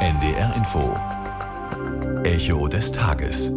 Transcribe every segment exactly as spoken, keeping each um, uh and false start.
N D R Info. Echo des Tages.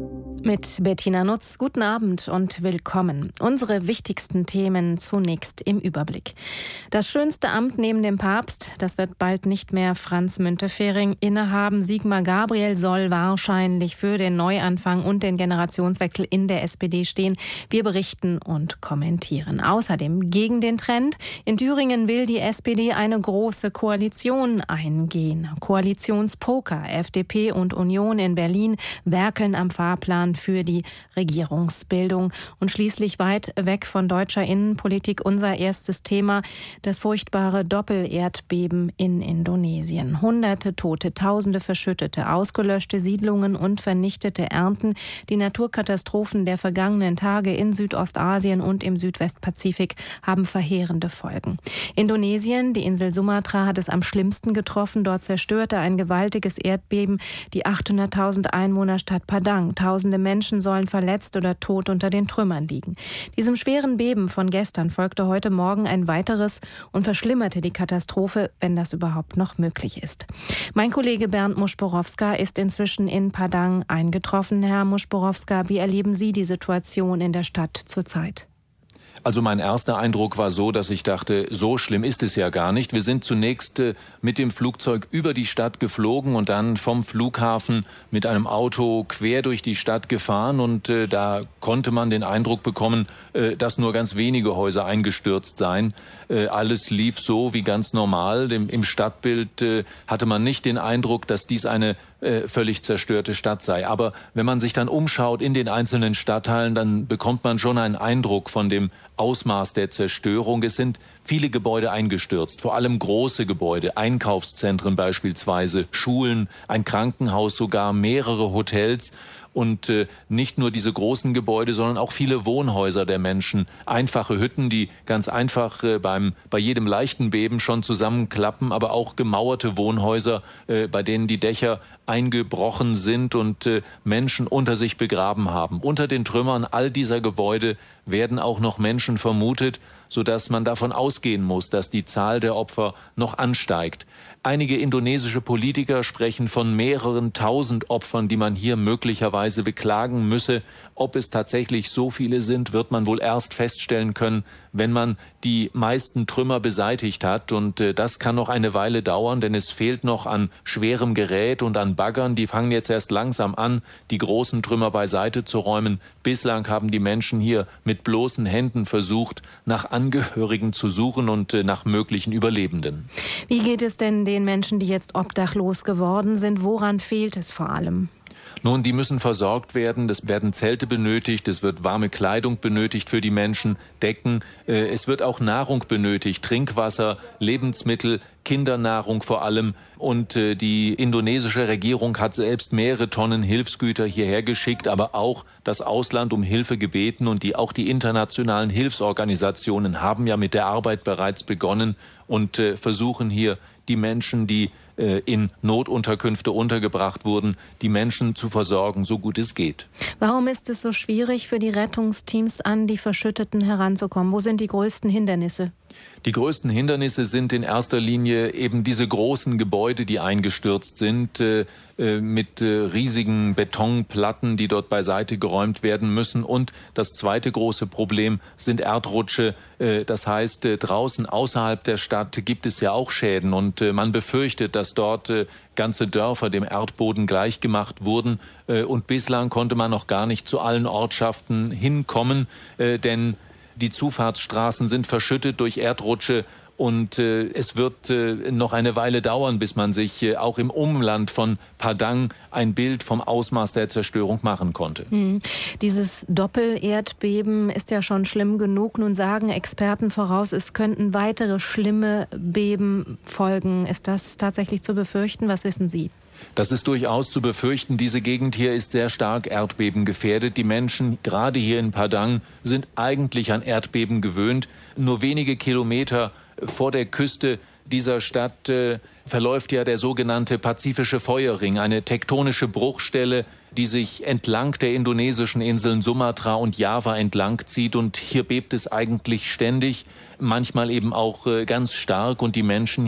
Mit Bettina Nutz, guten Abend und willkommen. Unsere wichtigsten Themen zunächst im Überblick. Das schönste Amt neben dem Papst, das wird bald nicht mehr Franz Müntefering innehaben. Sigmar Gabriel soll wahrscheinlich für den Neuanfang und den Generationswechsel in der S P D stehen. Wir berichten und kommentieren. Außerdem gegen den Trend. In Thüringen will die S P D eine große Koalition eingehen. Koalitionspoker. F D P und Union in Berlin werkeln am Fahrplan für die Regierungsbildung. Und schließlich weit weg von deutscher Innenpolitik unser erstes Thema, das furchtbare Doppelerdbeben in Indonesien. Hunderte Tote, Tausende Verschüttete, ausgelöschte Siedlungen und vernichtete Ernten. Die Naturkatastrophen der vergangenen Tage in Südostasien und im Südwestpazifik haben verheerende Folgen. Indonesien, die Insel Sumatra, hat es am schlimmsten getroffen. Dort zerstörte ein gewaltiges Erdbeben die achthunderttausend Einwohnerstadt Padang. Tausende Menschen sollen verletzt oder tot unter den Trümmern liegen. Diesem schweren Beben von gestern folgte heute Morgen ein weiteres und verschlimmerte die Katastrophe, wenn das überhaupt noch möglich ist. Mein Kollege Bernd Muschborowska ist inzwischen in Padang eingetroffen. Herr Muschborowska, wie erleben Sie die Situation in der Stadt zurzeit? Also mein erster Eindruck war so, dass ich dachte, so schlimm ist es ja gar nicht. Wir sind zunächst äh, mit dem Flugzeug über die Stadt geflogen und dann vom Flughafen mit einem Auto quer durch die Stadt gefahren. Und äh, da konnte man den Eindruck bekommen, äh, dass nur ganz wenige Häuser eingestürzt seien. Äh, alles lief so wie ganz normal. Im, im Stadtbild äh, hatte man nicht den Eindruck, dass dies eine äh, völlig zerstörte Stadt sei. Aber wenn man sich dann umschaut in den einzelnen Stadtteilen, dann bekommt man schon einen Eindruck von dem Ausmaß der Zerstörung. Es sind viele Gebäude eingestürzt, vor allem große Gebäude, Einkaufszentren beispielsweise, Schulen, ein Krankenhaus sogar, mehrere Hotels. Und äh, nicht nur diese großen Gebäude, sondern auch viele Wohnhäuser der Menschen. Einfache Hütten, die ganz einfach äh, beim bei jedem leichten Beben schon zusammenklappen, aber auch gemauerte Wohnhäuser, äh, bei denen die Dächer eingebrochen sind und äh, Menschen unter sich begraben haben. Unter den Trümmern all dieser Gebäude werden auch noch Menschen vermutet, sodass man davon ausgehen muss, dass die Zahl der Opfer noch ansteigt. Einige indonesische Politiker sprechen von mehreren tausend Opfern, die man hier möglicherweise beklagen müsse. Ob es tatsächlich so viele sind, wird man wohl erst feststellen können, wenn man die meisten Trümmer beseitigt hat. Und äh, das kann noch eine Weile dauern, denn es fehlt noch an schwerem Gerät und an Baggern. Die fangen jetzt erst langsam an, die großen Trümmer beiseite zu räumen. Bislang haben die Menschen hier mit bloßen Händen versucht, nach Angehörigen zu suchen und äh, nach möglichen Überlebenden. Wie geht es denn den Menschen, die jetzt obdachlos geworden sind? Woran fehlt es vor allem? Nun, die müssen versorgt werden. Es werden Zelte benötigt, es wird warme Kleidung benötigt für die Menschen, Decken. Es wird auch Nahrung benötigt, Trinkwasser, Lebensmittel, Kindernahrung vor allem. Und die indonesische Regierung hat selbst mehrere Tonnen Hilfsgüter hierher geschickt, aber auch das Ausland um Hilfe gebeten. Und die, auch die internationalen Hilfsorganisationen haben ja mit der Arbeit bereits begonnen und versuchen hier die Menschen, die in Notunterkünfte untergebracht wurden, die Menschen zu versorgen, so gut es geht. Warum ist es so schwierig für die Rettungsteams, an die Verschütteten heranzukommen? Wo sind die größten Hindernisse? Die größten Hindernisse sind in erster Linie eben diese großen Gebäude, die eingestürzt sind, äh, mit äh, riesigen Betonplatten, die dort beiseite geräumt werden müssen. Und das zweite große Problem sind Erdrutsche. Äh, das heißt, äh, draußen außerhalb der Stadt gibt es ja auch Schäden. Und äh, man befürchtet, dass dort äh, ganze Dörfer dem Erdboden gleichgemacht wurden. Äh, und bislang konnte man noch gar nicht zu allen Ortschaften hinkommen, äh, denn die Zufahrtsstraßen sind verschüttet durch Erdrutsche und äh, es wird äh, noch eine Weile dauern, bis man sich äh, auch im Umland von Padang ein Bild vom Ausmaß der Zerstörung machen konnte. Hm. Dieses Doppelerdbeben ist ja schon schlimm genug. Nun sagen Experten voraus, es könnten weitere schlimme Beben folgen. Ist das tatsächlich zu befürchten? Was wissen Sie? Das ist durchaus zu befürchten. Diese Gegend hier ist sehr stark Erdbeben gefährdet. Die Menschen, gerade hier in Padang, sind eigentlich an Erdbeben gewöhnt. Nur wenige Kilometer vor der Küste dieser Stadt äh, verläuft ja der sogenannte Pazifische Feuerring, eine tektonische Bruchstelle, die sich entlang der indonesischen Inseln Sumatra und Java entlang zieht. Und hier bebt es eigentlich ständig, manchmal eben auch äh, ganz stark. Und die Menschen hier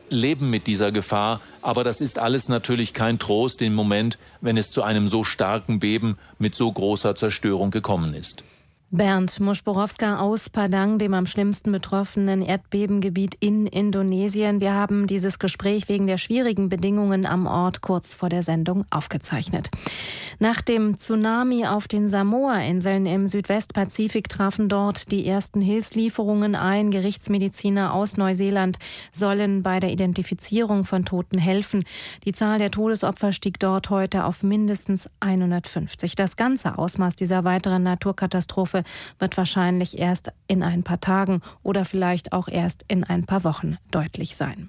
leben mit dieser Gefahr. Aber das ist alles natürlich kein Trost im Moment, wenn es zu einem so starken Beben mit so großer Zerstörung gekommen ist. Bernd Muschborowska aus Padang, dem am schlimmsten betroffenen Erdbebengebiet in Indonesien. Wir haben dieses Gespräch wegen der schwierigen Bedingungen am Ort kurz vor der Sendung aufgezeichnet. Nach dem Tsunami auf den Samoa-Inseln im Südwestpazifik trafen dort die ersten Hilfslieferungen ein. Gerichtsmediziner aus Neuseeland sollen bei der Identifizierung von Toten helfen. Die Zahl der Todesopfer stieg dort heute auf mindestens hundertfünfzig. Das ganze Ausmaß dieser weiteren Naturkatastrophe wird wahrscheinlich erst in ein paar Tagen oder vielleicht auch erst in ein paar Wochen deutlich sein.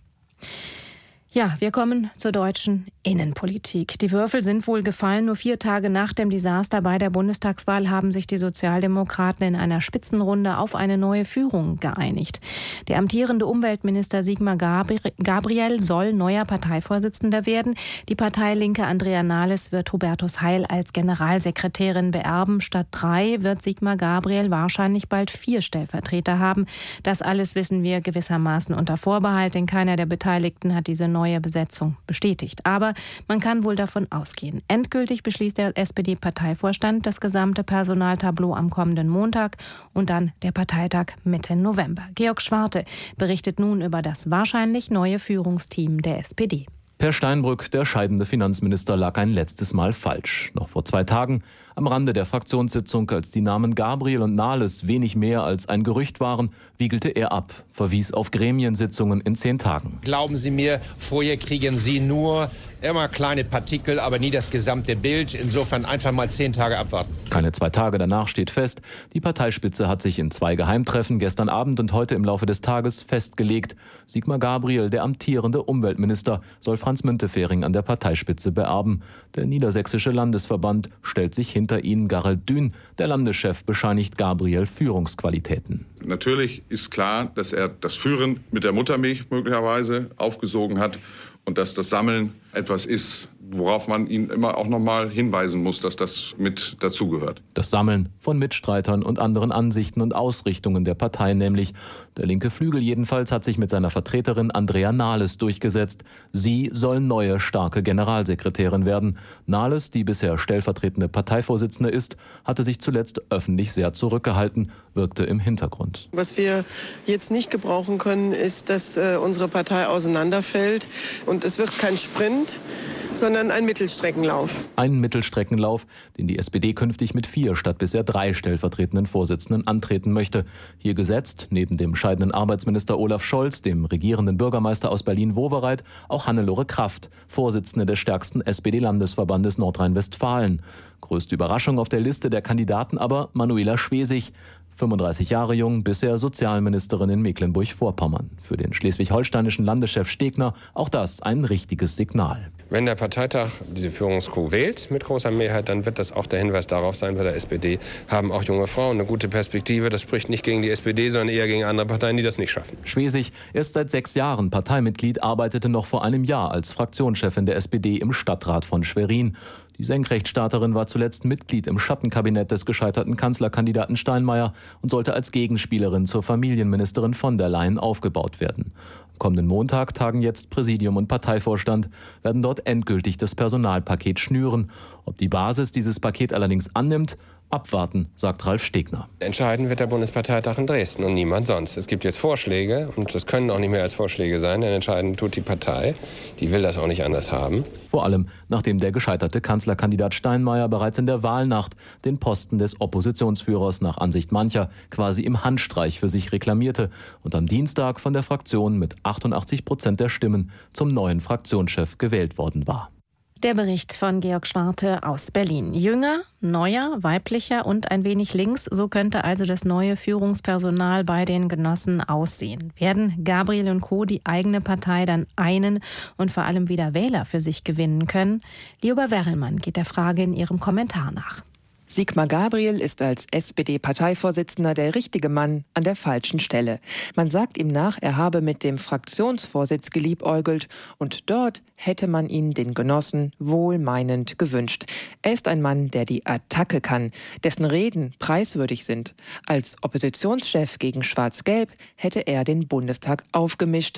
Ja, wir kommen zur deutschen Innenpolitik. Die Würfel sind wohl gefallen. Nur vier Tage nach dem Desaster bei der Bundestagswahl haben sich die Sozialdemokraten in einer Spitzenrunde auf eine neue Führung geeinigt. Der amtierende Umweltminister Sigmar Gabriel soll neuer Parteivorsitzender werden. Die Parteilinke Andrea Nahles wird Hubertus Heil als Generalsekretärin beerben. Statt drei wird Sigmar Gabriel wahrscheinlich bald vier Stellvertreter haben. Das alles wissen wir gewissermaßen unter Vorbehalt, denn keiner der Beteiligten hat diese neue neue Besetzung bestätigt. Aber man kann wohl davon ausgehen. Endgültig beschließt der S P D-Parteivorstand das gesamte Personaltableau am kommenden Montag und dann der Parteitag Mitte November. Georg Schwarte berichtet nun über das wahrscheinlich neue Führungsteam der S P D. Per Steinbrück, der scheidende Finanzminister, lag ein letztes Mal falsch. Noch vor zwei Tagen, am Rande der Fraktionssitzung, als die Namen Gabriel und Nahles wenig mehr als ein Gerücht waren, wiegelte er ab, verwies auf Gremiensitzungen in zehn Tagen. Glauben Sie mir, vorher kriegen Sie nur immer kleine Partikel, aber nie das gesamte Bild. Insofern einfach mal zehn Tage abwarten. Keine zwei Tage danach steht fest, die Parteispitze hat sich in zwei Geheimtreffen gestern Abend und heute im Laufe des Tages festgelegt. Sigmar Gabriel, der amtierende Umweltminister, soll Franz Müntefering an der Parteispitze beerben. Der niedersächsische Landesverband stellt sich hinter ihn. Garald Dün, der Landeschef, bescheinigt Gabriel Führungsqualitäten. Natürlich ist klar, dass er das Führen mit der Muttermilch möglicherweise aufgesogen hat und dass das Sammeln etwas ist, worauf man ihn immer auch noch mal hinweisen muss, dass das mit dazugehört. Das Sammeln von Mitstreitern und anderen Ansichten und Ausrichtungen der Partei nämlich. Der linke Flügel jedenfalls hat sich mit seiner Vertreterin Andrea Nahles durchgesetzt. Sie soll neue, starke Generalsekretärin werden. Nahles, die bisher stellvertretende Parteivorsitzende ist, hatte sich zuletzt öffentlich sehr zurückgehalten, wirkte im Hintergrund. Was wir jetzt nicht gebrauchen können, ist, dass äh, unsere Partei auseinanderfällt. Und es wird kein Sprint, sondern ein Mittelstreckenlauf. Ein Mittelstreckenlauf, den die S P D künftig mit vier statt bisher drei stellvertretenden Vorsitzenden antreten möchte. Hier gesetzt, neben dem scheidenden Arbeitsminister Olaf Scholz, dem regierenden Bürgermeister aus Berlin-Wowereit, auch Hannelore Kraft, Vorsitzende des stärksten S P D-Landesverbandes Nordrhein-Westfalen. Größte Überraschung auf der Liste der Kandidaten aber Manuela Schwesig. fünfunddreißig Jahre jung, bisher Sozialministerin in Mecklenburg-Vorpommern. Für den schleswig-holsteinischen Landeschef Stegner auch das ein richtiges Signal. Wenn der Parteitag diese Führungskuh wählt mit großer Mehrheit, dann wird das auch der Hinweis darauf sein, bei der S P D haben auch junge Frauen eine gute Perspektive. Das spricht nicht gegen die S P D, sondern eher gegen andere Parteien, die das nicht schaffen. Schwesig, erst seit sechs Jahren Parteimitglied, arbeitete noch vor einem Jahr als Fraktionschefin der S P D im Stadtrat von Schwerin. Die Senkrechtstarterin war zuletzt Mitglied im Schattenkabinett des gescheiterten Kanzlerkandidaten Steinmeier und sollte als Gegenspielerin zur Familienministerin von der Leyen aufgebaut werden. Am kommenden Montag tagen jetzt Präsidium und Parteivorstand, werden dort endgültig das Personalpaket schnüren. Ob die Basis dieses Paket allerdings annimmt, abwarten, sagt Ralf Stegner. Entscheiden wird der Bundesparteitag in Dresden und niemand sonst. Es gibt jetzt Vorschläge und das können auch nicht mehr als Vorschläge sein, denn entscheiden tut die Partei. Die will das auch nicht anders haben. Vor allem, nachdem der gescheiterte Kanzlerkandidat Steinmeier bereits in der Wahlnacht den Posten des Oppositionsführers nach Ansicht mancher quasi im Handstreich für sich reklamierte und am Dienstag von der Fraktion mit achtundachtzig Prozent der Stimmen zum neuen Fraktionschef gewählt worden war. Der Bericht von Georg Schwarte aus Berlin. Jünger, neuer, weiblicher und ein wenig links. So könnte also das neue Führungspersonal bei den Genossen aussehen. Werden Gabriel und Co. die eigene Partei dann einen und vor allem wieder Wähler für sich gewinnen können? Lioba Werrelmann geht der Frage in ihrem Kommentar nach. Sigmar Gabriel ist als S P D-Parteivorsitzender der richtige Mann an der falschen Stelle. Man sagt ihm nach, er habe mit dem Fraktionsvorsitz geliebäugelt und dort hätte man ihn den Genossen wohlmeinend gewünscht. Er ist ein Mann, der die Attacke kann, dessen Reden preiswürdig sind. Als Oppositionschef gegen Schwarz-Gelb hätte er den Bundestag aufgemischt.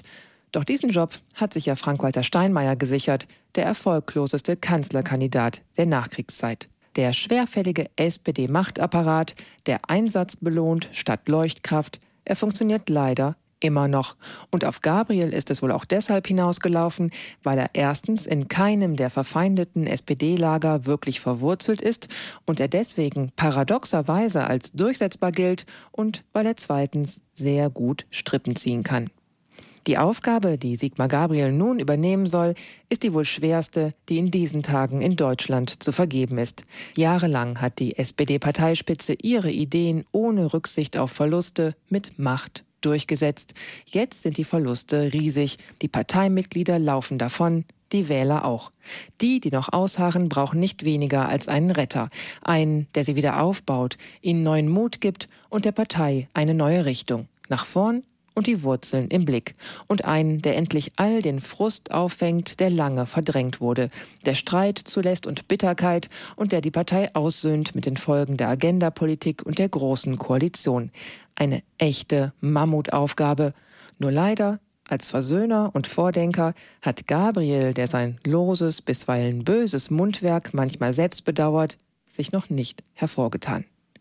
Doch diesen Job hat sich ja Frank-Walter Steinmeier gesichert, der erfolgloseste Kanzlerkandidat der Nachkriegszeit. Der schwerfällige S P D-Machtapparat, der Einsatz belohnt statt Leuchtkraft, er funktioniert leider immer noch. Und auf Gabriel ist es wohl auch deshalb hinausgelaufen, weil er erstens in keinem der verfeindeten S P D-Lager wirklich verwurzelt ist und er deswegen paradoxerweise als durchsetzbar gilt und weil er zweitens sehr gut Strippen ziehen kann. Die Aufgabe, die Sigmar Gabriel nun übernehmen soll, ist die wohl schwerste, die in diesen Tagen in Deutschland zu vergeben ist. Jahrelang hat die S P D-Parteispitze ihre Ideen ohne Rücksicht auf Verluste mit Macht durchgesetzt. Jetzt sind die Verluste riesig. Die Parteimitglieder laufen davon, die Wähler auch. Die, die noch ausharren, brauchen nicht weniger als einen Retter. Einen, der sie wieder aufbaut, ihnen neuen Mut gibt und der Partei eine neue Richtung. Nach vorn und die Wurzeln im Blick. Und einen, der endlich all den Frust auffängt, der lange verdrängt wurde, der Streit zulässt und Bitterkeit und der die Partei aussöhnt mit den Folgen der Agendapolitik und der Großen Koalition. Eine echte Mammutaufgabe. Nur leider, als Versöhner und Vordenker, hat Gabriel, der sein loses, bisweilen böses Mundwerk manchmal selbst bedauert, sich noch nicht hervorgetan.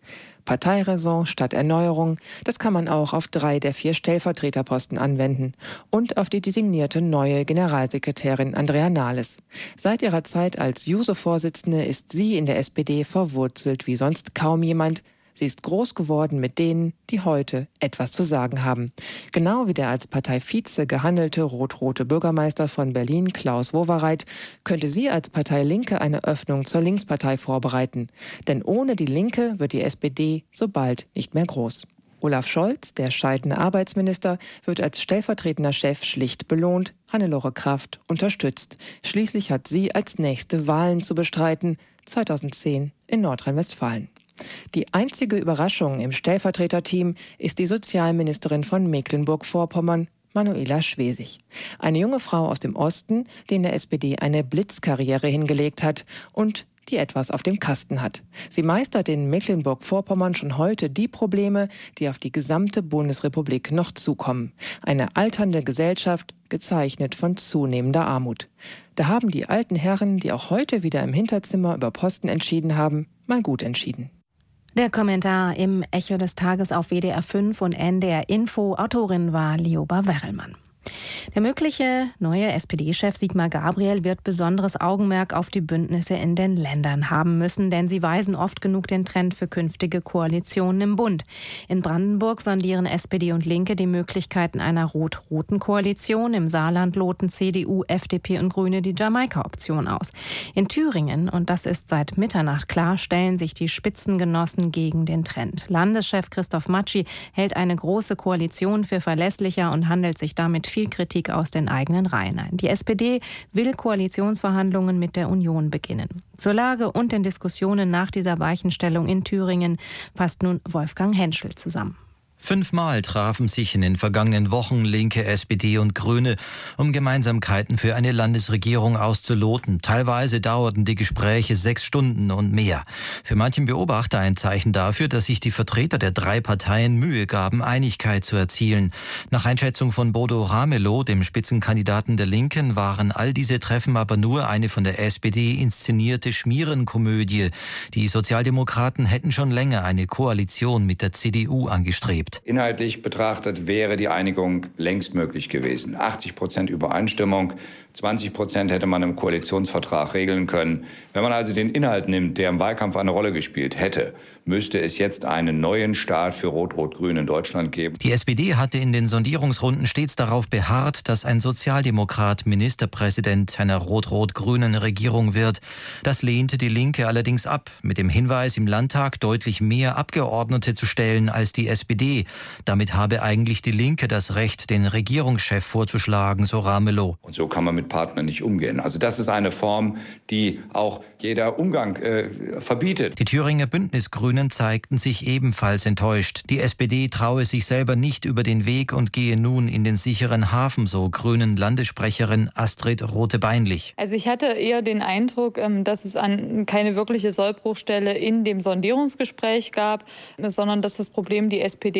Parteiräson statt Erneuerung, das kann man auch auf drei der vier Stellvertreterposten anwenden und auf die designierte neue Generalsekretärin Andrea Nahles. Seit ihrer Zeit als Juso-Vorsitzende ist sie in der S P D verwurzelt wie sonst kaum jemand. Sie ist groß geworden mit denen, die heute etwas zu sagen haben. Genau wie der als Parteivize gehandelte rot-rote Bürgermeister von Berlin, Klaus Wowereit, könnte sie als Partei Linke eine Öffnung zur Linkspartei vorbereiten. Denn ohne die Linke wird die S P D so bald nicht mehr groß. Olaf Scholz, der scheidende Arbeitsminister, wird als stellvertretender Chef schlicht belohnt, Hannelore Kraft unterstützt. Schließlich hat sie als nächste Wahlen zu bestreiten, zweitausendzehn in Nordrhein-Westfalen. Die einzige Überraschung im Stellvertreterteam ist die Sozialministerin von Mecklenburg-Vorpommern, Manuela Schwesig. Eine junge Frau aus dem Osten, die in der S P D eine Blitzkarriere hingelegt hat und die etwas auf dem Kasten hat. Sie meistert in Mecklenburg-Vorpommern schon heute die Probleme, die auf die gesamte Bundesrepublik noch zukommen. Eine alternde Gesellschaft, gezeichnet von zunehmender Armut. Da haben die alten Herren, die auch heute wieder im Hinterzimmer über Posten entschieden haben, mal gut entschieden. Der Kommentar im Echo des Tages auf W D R fünf und N D R Info. Autorin war Lioba Werrelmann. Der mögliche neue S P D-Chef Sigmar Gabriel wird besonderes Augenmerk auf die Bündnisse in den Ländern haben müssen, denn sie weisen oft genug den Trend für künftige Koalitionen im Bund. In Brandenburg sondieren S P D und Linke die Möglichkeiten einer rot-roten Koalition. Im Saarland loten C D U, F D P und Grüne die Jamaika-Option aus. In Thüringen, und das ist seit Mitternacht klar, stellen sich die Spitzengenossen gegen den Trend. Landeschef Christoph Matschi hält eine große Koalition für verlässlicher und handelt sich damit viel Kritik aus den eigenen Reihen ein. Die S P D will Koalitionsverhandlungen mit der Union beginnen. Zur Lage und den Diskussionen nach dieser Weichenstellung in Thüringen fasst nun Wolfgang Henschel zusammen. Fünfmal trafen sich in den vergangenen Wochen Linke, S P D und Grüne, um Gemeinsamkeiten für eine Landesregierung auszuloten. Teilweise dauerten die Gespräche sechs Stunden und mehr. Für manchen Beobachter ein Zeichen dafür, dass sich die Vertreter der drei Parteien Mühe gaben, Einigkeit zu erzielen. Nach Einschätzung von Bodo Ramelow, dem Spitzenkandidaten der Linken, waren all diese Treffen aber nur eine von der S P D inszenierte Schmierenkomödie. Die Sozialdemokraten hätten schon länger eine Koalition mit der C D U angestrebt. Inhaltlich betrachtet wäre die Einigung längst möglich gewesen. achtzig Prozent Übereinstimmung, zwanzig Prozent hätte man im Koalitionsvertrag regeln können. Wenn man also den Inhalt nimmt, der im Wahlkampf eine Rolle gespielt hätte, müsste es jetzt einen neuen Start für Rot-Rot-Grün in Deutschland geben. Die S P D hatte in den Sondierungsrunden stets darauf beharrt, dass ein Sozialdemokrat Ministerpräsident einer rot-rot-grünen Regierung wird. Das lehnte die Linke allerdings ab, mit dem Hinweis, im Landtag deutlich mehr Abgeordnete zu stellen als die S P D. Damit habe eigentlich die Linke das Recht, den Regierungschef vorzuschlagen, so Ramelow. Und so kann man mit Partnern nicht umgehen. Also das ist eine Form, die auch jeder Umgang äh, verbietet. Die Thüringer Bündnisgrünen zeigten sich ebenfalls enttäuscht. Die S P D traue sich selber nicht über den Weg und gehe nun in den sicheren Hafen, so Grünen Landessprecherin Astrid Rote-Beinlich. Also ich hatte eher den Eindruck, dass es an keine wirkliche Sollbruchstelle in dem Sondierungsgespräch gab, sondern dass das Problem die S P D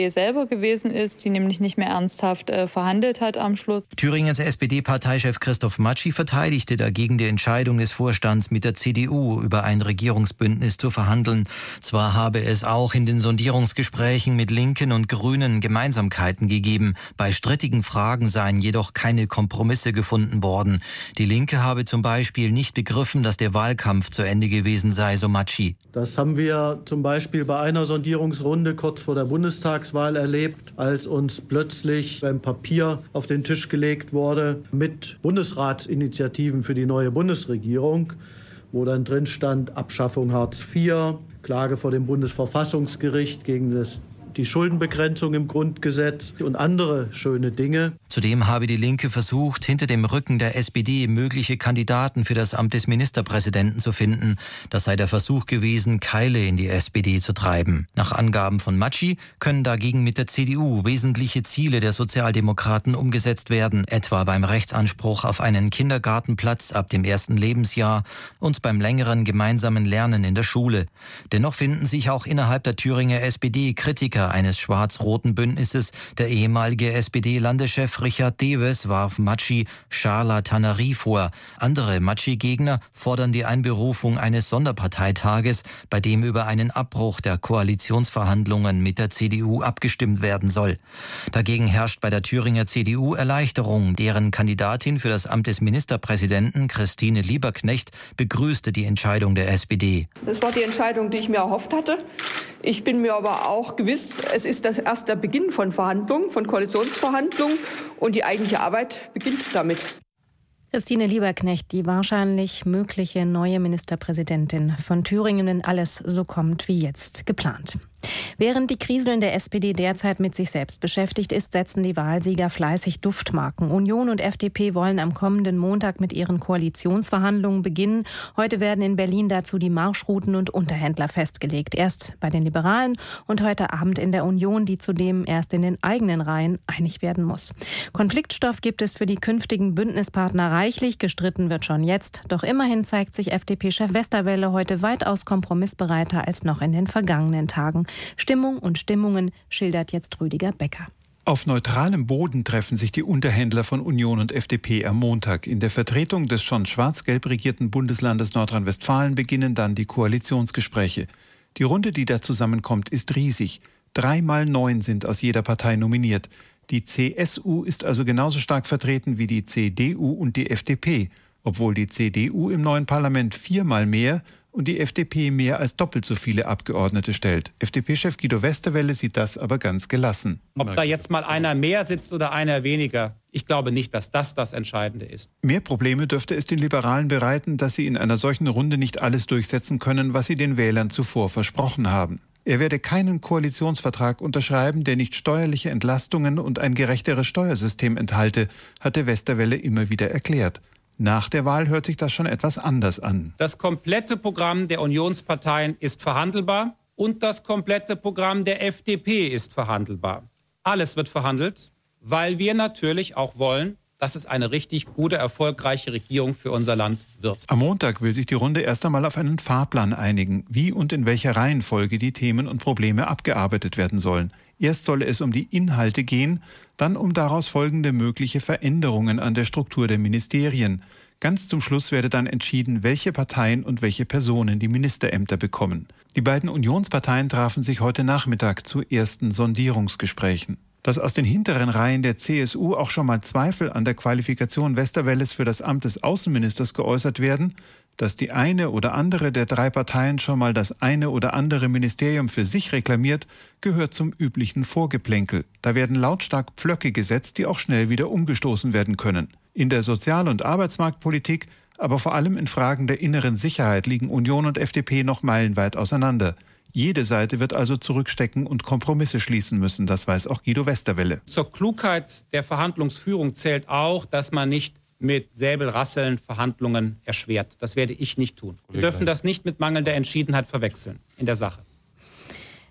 D selber gewesen ist, die nämlich nicht mehr ernsthaft äh, verhandelt hat am Schluss. Thüringens S P D-Parteichef Christoph Matschi verteidigte dagegen die Entscheidung des Vorstands, mit der C D U über ein Regierungsbündnis zu verhandeln. Zwar habe es auch in den Sondierungsgesprächen mit Linken und Grünen Gemeinsamkeiten gegeben. Bei strittigen Fragen seien jedoch keine Kompromisse gefunden worden. Die Linke habe zum Beispiel nicht begriffen, dass der Wahlkampf zu Ende gewesen sei, so Matschi. Das haben wir zum Beispiel bei einer Sondierungsrunde kurz vor der Bundestagswahl erlebt, als uns plötzlich ein Papier auf den Tisch gelegt wurde mit Bundesratsinitiativen für die neue Bundesregierung, wo dann drin stand Abschaffung Hartz vier, Klage vor dem Bundesverfassungsgericht gegen das die Schuldenbegrenzung im Grundgesetz und andere schöne Dinge. Zudem habe die Linke versucht, hinter dem Rücken der S P D mögliche Kandidaten für das Amt des Ministerpräsidenten zu finden. Das sei der Versuch gewesen, Keile in die S P D zu treiben. Nach Angaben von Matschi können dagegen mit der C D U wesentliche Ziele der Sozialdemokraten umgesetzt werden, etwa beim Rechtsanspruch auf einen Kindergartenplatz ab dem ersten Lebensjahr und beim längeren gemeinsamen Lernen in der Schule. Dennoch finden sich auch innerhalb der Thüringer S P D Kritiker eines schwarz-roten Bündnisses. Der ehemalige S P D-Landeschef Richard Dewes warf Matschi Scharlatanerie vor. Andere Matschi-Gegner fordern die Einberufung eines Sonderparteitages, bei dem über einen Abbruch der Koalitionsverhandlungen mit der C D U abgestimmt werden soll. Dagegen herrscht bei der Thüringer C D U Erleichterung. Deren Kandidatin für das Amt des Ministerpräsidenten, Christine Lieberknecht, begrüßte die Entscheidung der S P D. Das war die Entscheidung, die ich mir erhofft hatte. Ich bin mir aber auch gewiss, es ist das erst der Beginn von Verhandlungen, von Koalitionsverhandlungen und die eigentliche Arbeit beginnt damit. Christine Lieberknecht, die wahrscheinlich mögliche neue Ministerpräsidentin von Thüringen, wenn alles so kommt wie jetzt geplant. Während die kriselnde S P D derzeit mit sich selbst beschäftigt ist, setzen die Wahlsieger fleißig Duftmarken. Union und F D P wollen am kommenden Montag mit ihren Koalitionsverhandlungen beginnen. Heute werden in Berlin dazu die Marschrouten und Unterhändler festgelegt. Erst bei den Liberalen und heute Abend in der Union, die zudem erst in den eigenen Reihen einig werden muss. Konfliktstoff gibt es für die künftigen Bündnispartner reichlich. Gestritten wird schon jetzt. Doch immerhin zeigt sich F D P-Chef Westerwelle heute weitaus kompromissbereiter als noch in den vergangenen Tagen. Stimmung und Stimmungen schildert jetzt Rüdiger Becker. Auf neutralem Boden treffen sich die Unterhändler von Union und F D P am Montag. In der Vertretung des schon schwarz-gelb regierten Bundeslandes Nordrhein-Westfalen beginnen dann die Koalitionsgespräche. Die Runde, die da zusammenkommt, ist riesig. Dreimal neun sind aus jeder Partei nominiert. Die C S U ist also genauso stark vertreten wie die C D U und die F D P, obwohl die C D U im neuen Parlament viermal mehr und die F D P mehr als doppelt so viele Abgeordnete stellt. F D P-Chef Guido Westerwelle sieht das aber ganz gelassen. Ob da jetzt mal einer mehr sitzt oder einer weniger, ich glaube nicht, dass das das Entscheidende ist. Mehr Probleme dürfte es den Liberalen bereiten, dass sie in einer solchen Runde nicht alles durchsetzen können, was sie den Wählern zuvor versprochen haben. Er werde keinen Koalitionsvertrag unterschreiben, der nicht steuerliche Entlastungen und ein gerechteres Steuersystem enthalte, hatte Westerwelle immer wieder erklärt. Nach der Wahl hört sich das schon etwas anders an. Das komplette Programm der Unionsparteien ist verhandelbar und das komplette Programm der F D P ist verhandelbar. Alles wird verhandelt, weil wir natürlich auch wollen, dass es eine richtig gute, erfolgreiche Regierung für unser Land wird. Am Montag will sich die Runde erst einmal auf einen Fahrplan einigen, wie und in welcher Reihenfolge die Themen und Probleme abgearbeitet werden sollen. Erst solle es um die Inhalte gehen, dann um daraus folgende mögliche Veränderungen an der Struktur der Ministerien. Ganz zum Schluss werde dann entschieden, welche Parteien und welche Personen die Ministerämter bekommen. Die beiden Unionsparteien trafen sich heute Nachmittag zu ersten Sondierungsgesprächen. Dass aus den hinteren Reihen der C S U auch schon mal Zweifel an der Qualifikation Westerwelles für das Amt des Außenministers geäußert werden, dass die eine oder andere der drei Parteien schon mal das eine oder andere Ministerium für sich reklamiert, gehört zum üblichen Vorgeplänkel. Da werden lautstark Pflöcke gesetzt, die auch schnell wieder umgestoßen werden können. In der Sozial- und Arbeitsmarktpolitik, aber vor allem in Fragen der inneren Sicherheit liegen Union und F D P noch meilenweit auseinander. Jede Seite wird also zurückstecken und Kompromisse schließen müssen, das weiß auch Guido Westerwelle. Zur Klugheit der Verhandlungsführung zählt auch, dass man nicht mit Säbelrasseln Verhandlungen erschwert. Das werde ich nicht tun. Wir dürfen das nicht mit mangelnder Entschiedenheit verwechseln in der Sache.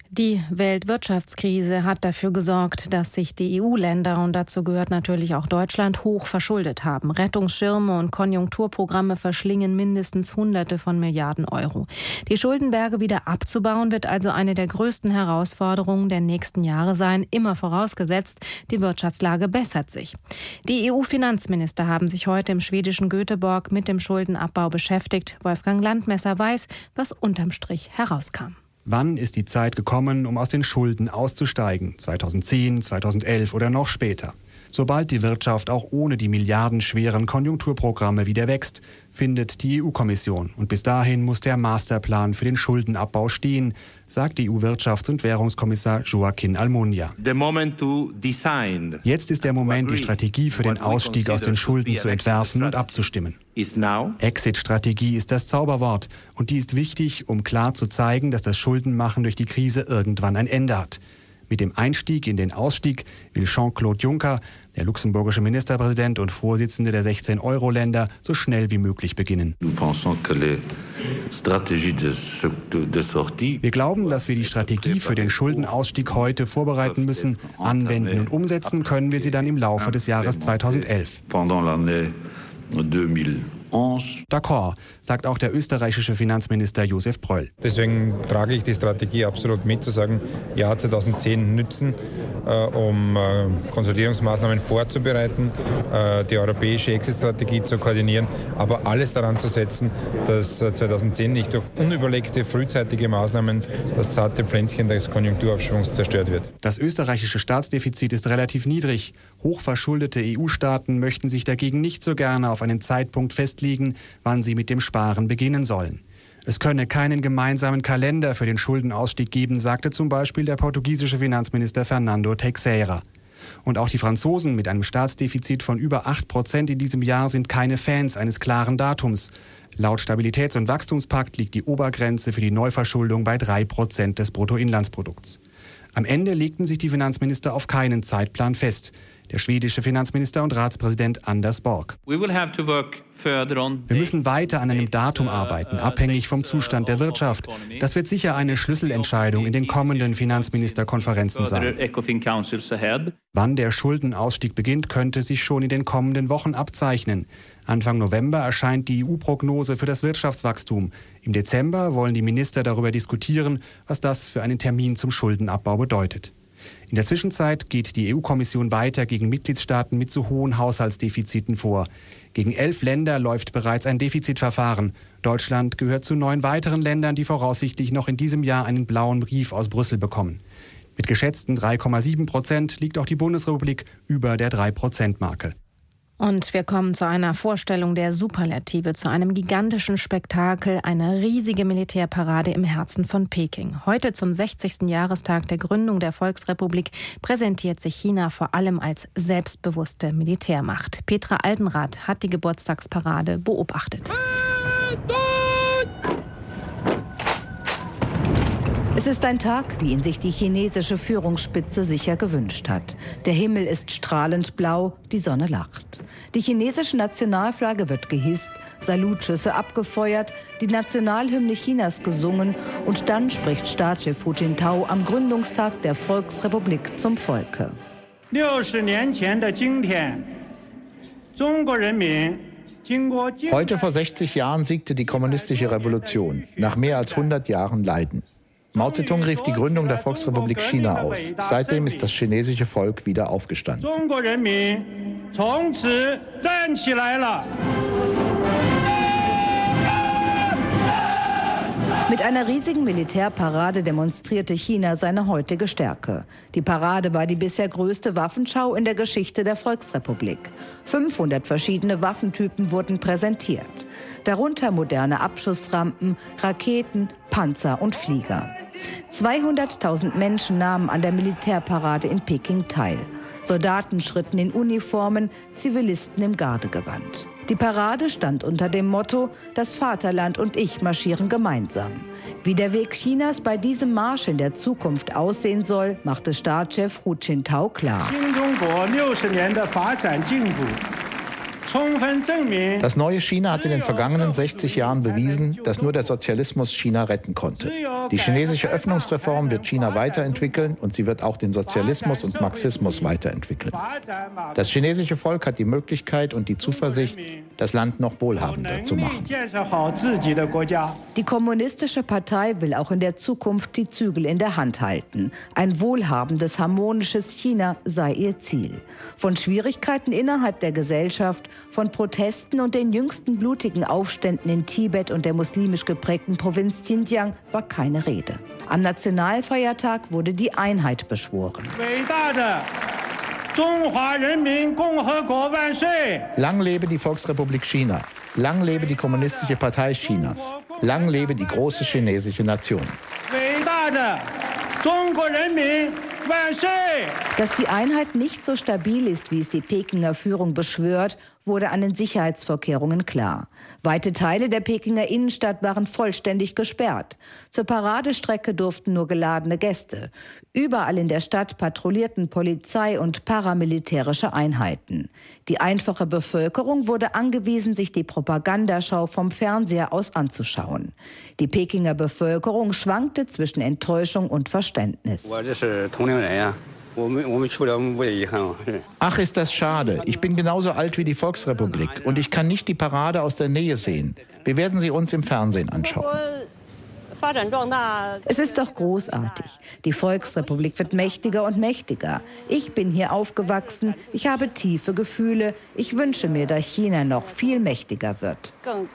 Die Weltwirtschaftskrise hat dafür gesorgt, dass sich die E U-Länder, und dazu gehört natürlich auch Deutschland, hoch verschuldet haben. Rettungsschirme und Konjunkturprogramme verschlingen mindestens Hunderte von Milliarden Euro. Die Schuldenberge wieder abzubauen, wird also eine der größten Herausforderungen der nächsten Jahre sein, immer vorausgesetzt, die Wirtschaftslage bessert sich. Die E U-Finanzminister haben sich heute im schwedischen Göteborg mit dem Schuldenabbau beschäftigt. Wolfgang Landmesser weiß, was unterm Strich herauskam. Wann ist die Zeit gekommen, um aus den Schulden auszusteigen? zweitausendzehn, zweitausendelf oder noch später? Sobald die Wirtschaft auch ohne die milliardenschweren Konjunkturprogramme wieder wächst, findet die E U-Kommission. Und bis dahin muss der Masterplan für den Schuldenabbau stehen, sagt E U-Wirtschafts- und Währungskommissar Joaquín Almunia. Jetzt ist der Moment, die Strategie für den Ausstieg aus den Schulden zu entwerfen und abzustimmen. Exit-Strategie ist das Zauberwort. Und die ist wichtig, um klar zu zeigen, dass das Schuldenmachen durch die Krise irgendwann ein Ende hat. Mit dem Einstieg in den Ausstieg will Jean-Claude Juncker, der luxemburgische Ministerpräsident und Vorsitzende der sechzehn Euro-Länder, so schnell wie möglich beginnen. Wir glauben, dass wir die Strategie für den Schuldenausstieg heute vorbereiten müssen. Anwenden und umsetzen können wir sie dann im Laufe des Jahres zweitausendelf. D'accord, sagt auch der österreichische Finanzminister Josef Pröll. Deswegen trage ich die Strategie absolut mit, zu sagen, Jahr zweitausendzehn nützen, äh, um äh, Konsolidierungsmaßnahmen vorzubereiten, äh, die europäische Exit-Strategie zu koordinieren, aber alles daran zu setzen, dass äh, zweitausendzehn nicht durch unüberlegte, frühzeitige Maßnahmen das zarte Pflänzchen des Konjunkturaufschwungs zerstört wird. Das österreichische Staatsdefizit ist relativ niedrig. Hochverschuldete E U-Staaten möchten sich dagegen nicht so gerne auf einen Zeitpunkt festlegen, wann sie mit dem Sparen beginnen sollen. Es könne keinen gemeinsamen Kalender für den Schuldenausstieg geben, sagte zum Beispiel der portugiesische Finanzminister Fernando Teixeira. Und auch die Franzosen mit einem Staatsdefizit von über acht Prozent in diesem Jahr sind keine Fans eines klaren Datums. Laut Stabilitäts- und Wachstumspakt liegt die Obergrenze für die Neuverschuldung bei drei Prozent des Bruttoinlandsprodukts. Am Ende legten sich die Finanzminister auf keinen Zeitplan fest. Der schwedische Finanzminister und Ratspräsident Anders Borg. Wir müssen weiter an einem Datum arbeiten, abhängig vom Zustand der Wirtschaft. Das wird sicher eine Schlüsselentscheidung in den kommenden Finanzministerkonferenzen sein. Wann der Schuldenausstieg beginnt, könnte sich schon in den kommenden Wochen abzeichnen. Anfang November erscheint die E U-Prognose für das Wirtschaftswachstum. Im Dezember wollen die Minister darüber diskutieren, was das für einen Termin zum Schuldenabbau bedeutet. In der Zwischenzeit geht die E U-Kommission weiter gegen Mitgliedstaaten mit zu hohen Haushaltsdefiziten vor. Gegen elf Länder läuft bereits ein Defizitverfahren. Deutschland gehört zu neun weiteren Ländern, die voraussichtlich noch in diesem Jahr einen blauen Brief aus Brüssel bekommen. Mit geschätzten drei Komma sieben Prozent liegt auch die Bundesrepublik über der drei Prozent Marke. Und wir kommen zu einer Vorstellung der Superlative, zu einem gigantischen Spektakel, einer riesige Militärparade im Herzen von Peking. Heute zum sechzigsten Jahrestag der Gründung der Volksrepublik präsentiert sich China vor allem als selbstbewusste Militärmacht. Petra Altenrath hat die Geburtstagsparade beobachtet. Es ist ein Tag, wie ihn sich die chinesische Führungsspitze sicher gewünscht hat. Der Himmel ist strahlend blau, die Sonne lacht. Die chinesische Nationalflagge wird gehisst, Salutschüsse abgefeuert, die Nationalhymne Chinas gesungen und dann spricht Staatschef Hu Jintao am Gründungstag der Volksrepublik zum Volke. Heute vor sechzig Jahren siegte die kommunistische Revolution, nach mehr als hundert Jahren Leiden. Mao Zedong rief die Gründung der Volksrepublik China aus. Seitdem ist das chinesische Volk wieder aufgestanden. Mit einer riesigen Militärparade demonstrierte China seine heutige Stärke. Die Parade war die bisher größte Waffenschau in der Geschichte der Volksrepublik. fünfhundert verschiedene Waffentypen wurden präsentiert. Darunter moderne Abschussrampen, Raketen, Panzer und Flieger. zweihunderttausend Menschen nahmen an der Militärparade in Peking teil. Soldaten schritten in Uniformen, Zivilisten im Gardegewand. Die Parade stand unter dem Motto: Das Vaterland und ich marschieren gemeinsam. Wie der Weg Chinas bei diesem Marsch in der Zukunft aussehen soll, machte Staatschef Hu Jintao klar. Das neue China hat in den vergangenen sechzig Jahren bewiesen, dass nur der Sozialismus China retten konnte. Die chinesische Öffnungsreform wird China weiterentwickeln und sie wird auch den Sozialismus und Marxismus weiterentwickeln. Das chinesische Volk hat die Möglichkeit und die Zuversicht, das Land noch wohlhabender zu machen. Die Kommunistische Partei will auch in der Zukunft die Zügel in der Hand halten. Ein wohlhabendes, harmonisches China sei ihr Ziel. Von Schwierigkeiten innerhalb der Gesellschaft, von Protesten und den jüngsten blutigen Aufständen in Tibet und der muslimisch geprägten Provinz Xinjiang war keine Rede. Am Nationalfeiertag wurde die Einheit beschworen. Lang lebe die Volksrepublik China. Lang lebe die Kommunistische Partei Chinas. Lang lebe die große chinesische Nation. Dass die Einheit nicht so stabil ist, wie es die Pekinger Führung beschwört, wurde an den Sicherheitsvorkehrungen klar. Weite Teile der Pekinger Innenstadt waren vollständig gesperrt. Zur Paradestrecke durften nur geladene Gäste. Überall in der Stadt patrouillierten Polizei und paramilitärische Einheiten. Die einfache Bevölkerung wurde angewiesen, sich die Propagandaschau vom Fernseher aus anzuschauen. Die Pekinger Bevölkerung schwankte zwischen Enttäuschung und Verständnis. Ach, ist das schade. Ich bin genauso alt wie die Volksrepublik und ich kann nicht die Parade aus der Nähe sehen. Wir werden sie uns im Fernsehen anschauen. Es ist doch großartig. Die Volksrepublik wird mächtiger und mächtiger. Ich bin hier aufgewachsen, ich habe tiefe Gefühle. Ich wünsche mir, dass China noch viel mächtiger wird.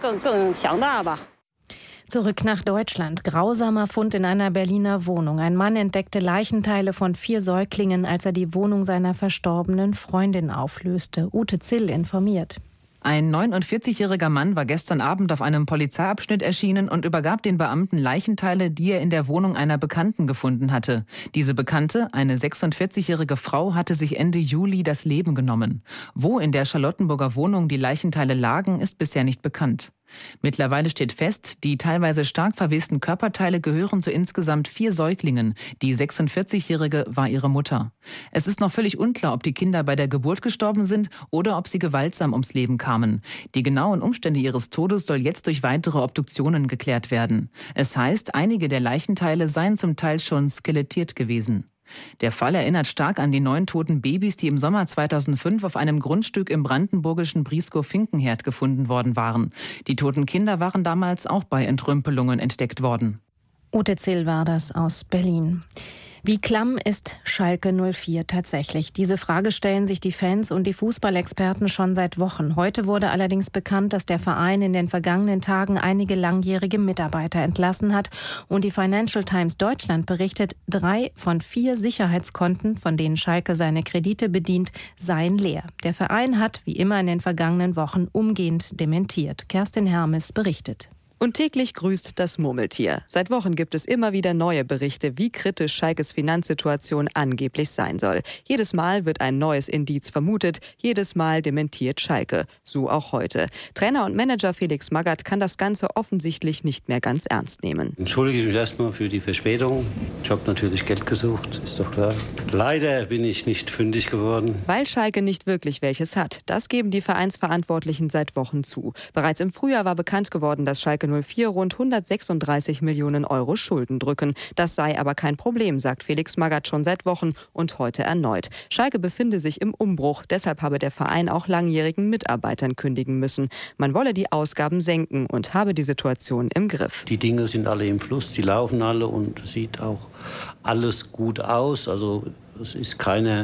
Zurück nach Deutschland. Grausamer Fund in einer Berliner Wohnung. Ein Mann entdeckte Leichenteile von vier Säuglingen, als er die Wohnung seiner verstorbenen Freundin auflöste. Ute Zill informiert. Ein neunundvierzigjähriger Mann war gestern Abend auf einem Polizeiabschnitt erschienen und übergab den Beamten Leichenteile, die er in der Wohnung einer Bekannten gefunden hatte. Diese Bekannte, eine sechsundvierzigjährige Frau, hatte sich Ende Juli das Leben genommen. Wo in der Charlottenburger Wohnung die Leichenteile lagen, ist bisher nicht bekannt. Mittlerweile steht fest, die teilweise stark verwesten Körperteile gehören zu insgesamt vier Säuglingen. Die sechsundvierzigjährige war ihre Mutter. Es ist noch völlig unklar, ob die Kinder bei der Geburt gestorben sind oder ob sie gewaltsam ums Leben kamen. Die genauen Umstände ihres Todes soll jetzt durch weitere Obduktionen geklärt werden. Es heißt, einige der Leichenteile seien zum Teil schon skelettiert gewesen. Der Fall erinnert stark an die neun toten Babys, die im Sommer zweitausendfünf auf einem Grundstück im brandenburgischen Brieskow-Finkenherd gefunden worden waren. Die toten Kinder waren damals auch bei Entrümpelungen entdeckt worden. Ute Zill war das aus Berlin. Wie klamm ist Schalke null vier tatsächlich? Diese Frage stellen sich die Fans und die Fußballexperten schon seit Wochen. Heute wurde allerdings bekannt, dass der Verein in den vergangenen Tagen einige langjährige Mitarbeiter entlassen hat. Und die Financial Times Deutschland berichtet, drei von vier Sicherheitskonten, von denen Schalke seine Kredite bedient, seien leer. Der Verein hat, wie immer in den vergangenen Wochen, umgehend dementiert. Kerstin Hermes berichtet. Und täglich grüßt das Murmeltier. Seit Wochen gibt es immer wieder neue Berichte, wie kritisch Schalkes Finanzsituation angeblich sein soll. Jedes Mal wird ein neues Indiz vermutet, jedes Mal dementiert Schalke. So auch heute. Trainer und Manager Felix Magath kann das Ganze offensichtlich nicht mehr ganz ernst nehmen. Entschuldige mich erstmal für die Verspätung. Ich habe natürlich Geld gesucht, ist doch klar. Leider bin ich nicht fündig geworden. Weil Schalke nicht wirklich welches hat. Das geben die Vereinsverantwortlichen seit Wochen zu. Bereits im Frühjahr war bekannt geworden, dass Schalke null vier rund hundertsechsunddreißig Millionen Euro Schulden drücken. Das sei aber kein Problem, sagt Felix Magath schon seit Wochen und heute erneut. Schalke befinde sich im Umbruch, deshalb habe der Verein auch langjährigen Mitarbeitern kündigen müssen. Man wolle die Ausgaben senken und habe die Situation im Griff. Die Dinge sind alle im Fluss, die laufen alle und sieht auch alles gut aus. Also es ist keine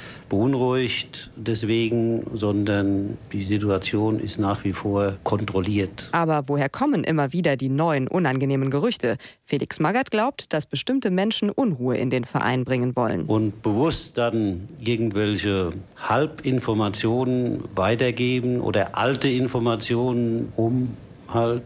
beunruhigt deswegen, sondern die Situation ist nach wie vor kontrolliert. Aber woher kommen immer wieder die neuen unangenehmen Gerüchte? Felix Magath glaubt, dass bestimmte Menschen Unruhe in den Verein bringen wollen. Und bewusst dann irgendwelche Halbinformationen weitergeben oder alte Informationen, um halt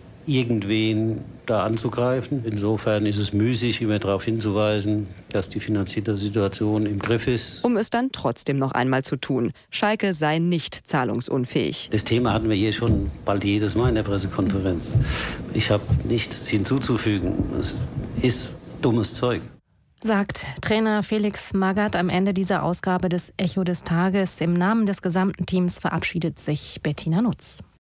irgendwen da anzugreifen. Insofern ist es müßig, immer darauf hinzuweisen, dass die finanzielle Situation im Griff ist. Um es dann trotzdem noch einmal zu tun. Schalke sei nicht zahlungsunfähig. Das Thema hatten wir hier schon bald jedes Mal in der Pressekonferenz. Ich habe nichts hinzuzufügen. Es ist dummes Zeug. Sagt Trainer Felix Magath am Ende dieser Ausgabe des Echo des Tages. Im Namen des gesamten Teams verabschiedet sich Bettina Nutz.